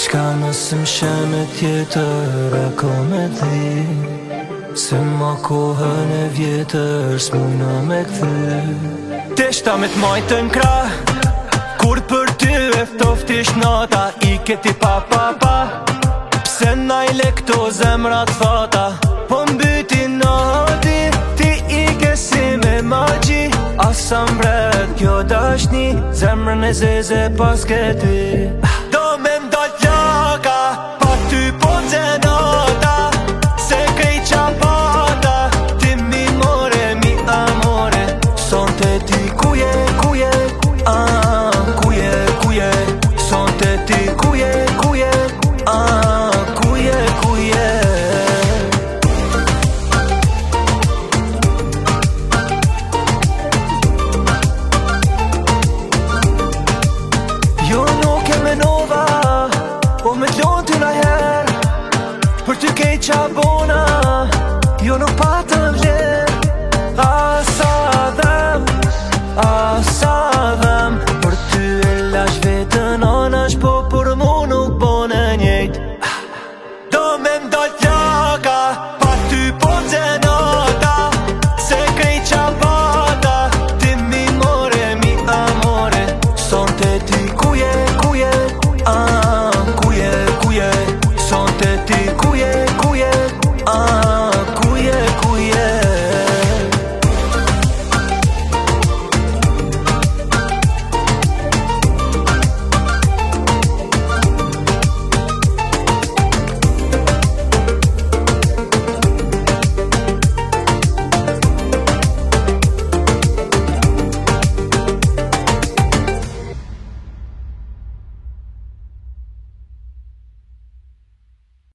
Qka nësë më shenë tjetër e ko me dhi Se ma kohën e vjetër s'mujna me këthy Teshta me t'majtë në krah Kur për ty eftoftish nata I keti pa Pse na I le këto zemrat fata Po mbyti nati Ti I kesi me magji Asa mbret kjo dashni Zemrën e zeze pas këti